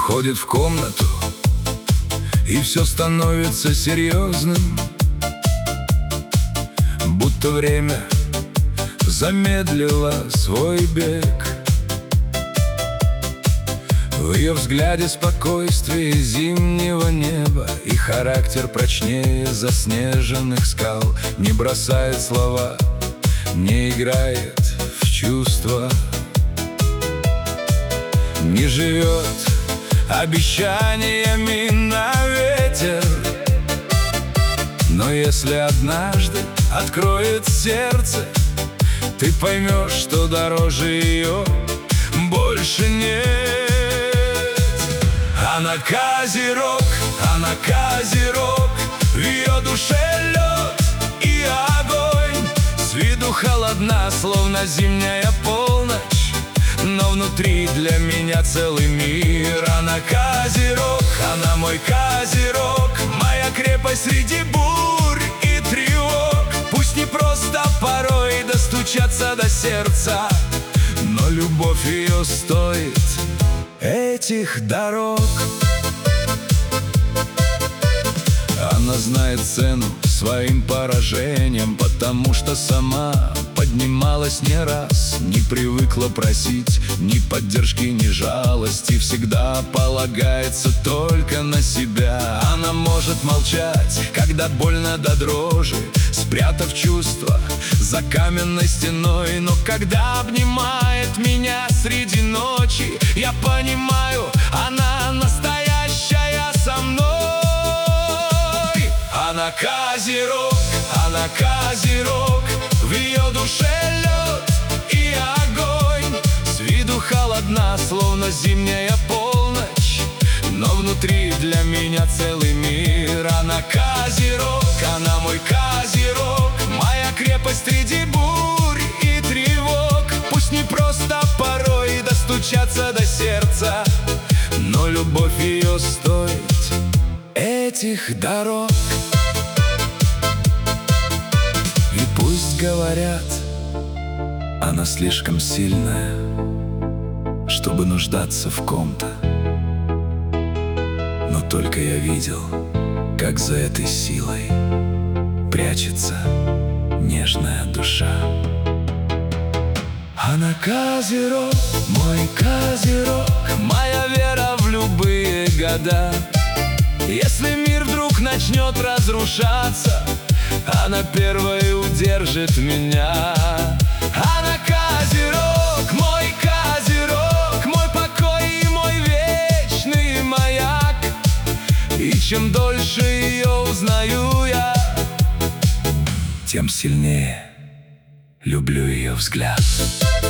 входит в комнату, и все становится серьезным, будто время замедлило свой бег. В ее взгляде спокойствие зимнего неба, и характер прочнее заснеженных скал. Не бросает слова, не играет в чувства, не живет обещаниями на ветер. Но если однажды откроет сердце, ты поймешь, что дороже ее больше нет. Она козерог, она козерог, в ее душе лед и огонь. С виду холодна, словно зимняя полночь, но внутри для меня целый мир. Она козерог, она мой козерог, моя крепость среди бурь и тревог. Пусть не просто порой достучаться до сердца, но любовь ее стоит этих дорог. Она знает цену своим поражениям, потому что сама поднималась не раз, не привыкла просить ни поддержки, ни жалости, всегда полагается только на себя. Она может молчать, когда больно до дрожи, спрятав чувства за каменной стеной. Но когда обнимает меня среди ночи, я понимаю, она настоящая со мной. Она козерог, она козерог, в ее душе лед и огонь. С виду холодна, словно зимняя полночь, но внутри для меня целый мир. Она козерог, она мой козерог, моя крепость среди бурь и тревог. Пусть не просто порой достучаться до сердца, но любовь ее стоит этих дорог. И пусть говорят, она слишком сильная, чтобы нуждаться в ком-то, но только я видел, как за этой силой прячется нежная душа. Она козерог, мой козерог, моя вера в любые года. Если мир вдруг начнет разрушаться, она первой удержит меня. Она козерог, мой покой и мой вечный маяк. И чем дольше ее узнаю я, тем сильнее люблю ее взгляд.